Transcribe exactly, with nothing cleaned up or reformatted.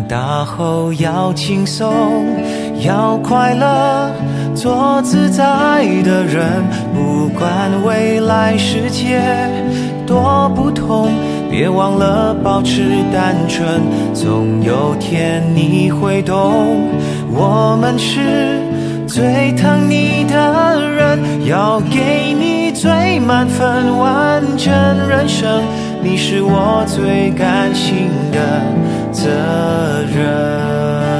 大后要轻松，要快乐，做自在的人。不管未来世界多不同，别忘了保持单纯，总有天你会懂。我们是最疼你的人，要给你最满分完整人生，你是我最甘心的责任。